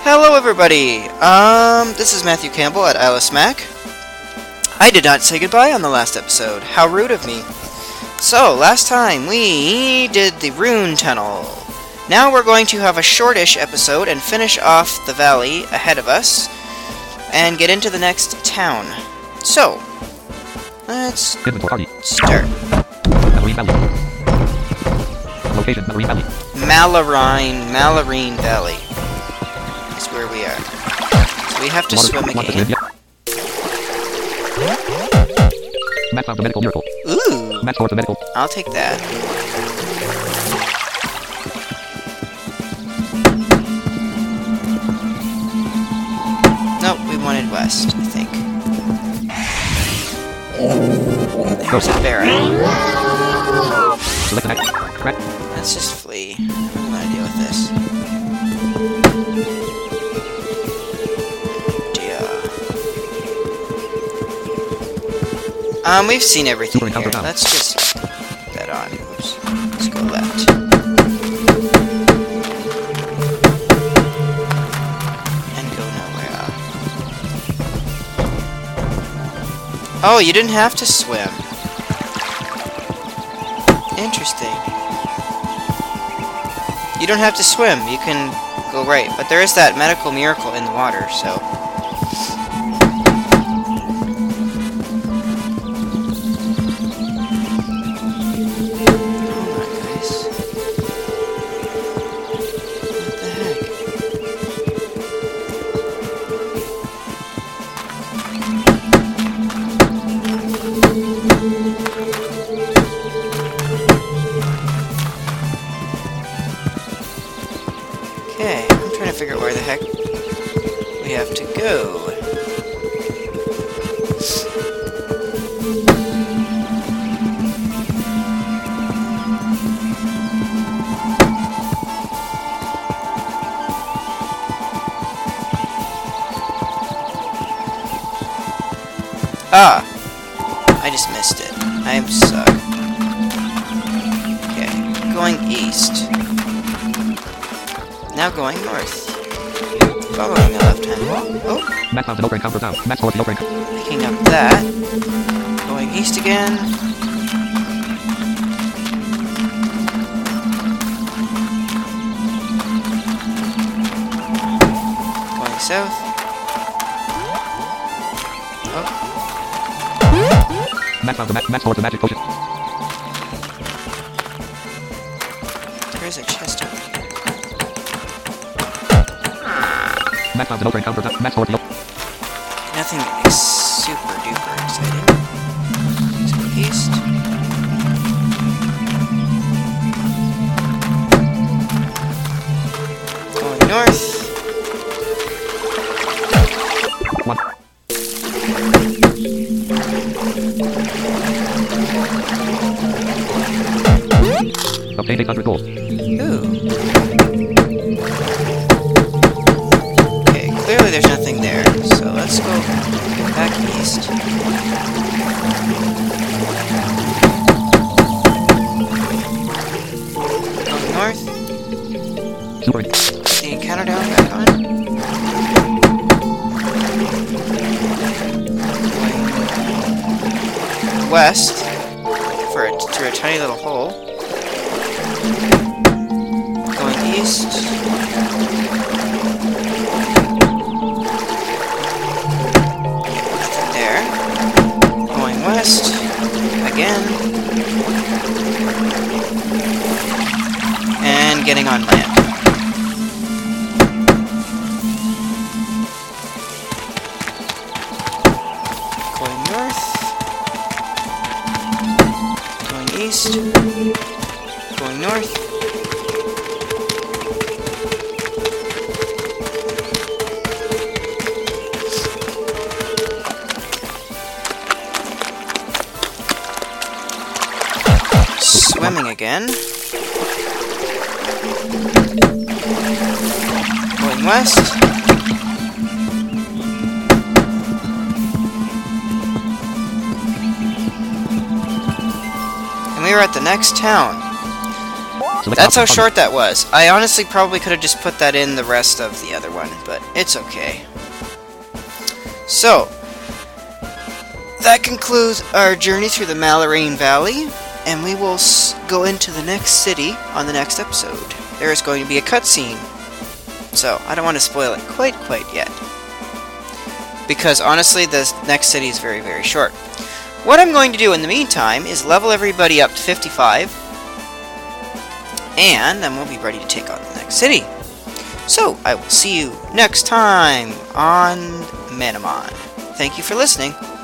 Hello everybody! This is Matthew Campbell at Alice Mac. I did not say goodbye on the last episode. How rude of me. So, last time we did the Rune Tunnel. Now we're going to have a shortish episode and finish off the valley ahead of us and get into the next town. So, let's start. Mallarine Valley. Location, Mallarine Valley. Mallarine Valley is where we are. So we have to swim again. Matt found the medical miracle. Ooh! Matt scored the medical. I'll take that. Nope, we wanted west, I think. There's a Baron. Select the next. Correct. Let's just flee. I don't want to deal with this. We've seen everything here. Let's just put that on. Oops. Let's go left. And go nowhere. Oh, you didn't have to swim. Interesting. You don't have to swim. You can go right. But there is that medical miracle in the water, so... Okay, I'm trying to figure out where the heck we have to go. Ah! I just missed it. I suck. Okay, going east. Now going north. Following the left-hand wall. Oh! Matt found an open encounter down. Matt scored the open encounter. Picking up that. Going east again. Going south. Oh. Matt found the Matt scored the magic potion. There's a chest over here. Matt found an open encounter down. Matt scored the open. Nothing super duper exciting. Let's go east. Going north. One. Obtained 800 gold. Ooh. Okay, clearly there's nothing there, so let's go back east. Going north. Super. Put the encounter down back on. Going west through a tiny little hole. Going east. Nothing there. Going west. Again. And getting on land. Going north. Going east. Going north. Swimming again. Going west. And we are at the next town. Select That's how option. short that was. I honestly probably could have just put that in the rest of the other one, but it's okay. So, that concludes our journey through the Malarain Valley, and we will go into the next city on the next episode. There is going to be a cutscene, so I don't want to spoil it quite yet. Because honestly, this next city is very, very short. What I'm going to do in the meantime is level everybody up to 55, and then we'll be ready to take on the next city. So, I will see you next time on Manamon. Thank you for listening.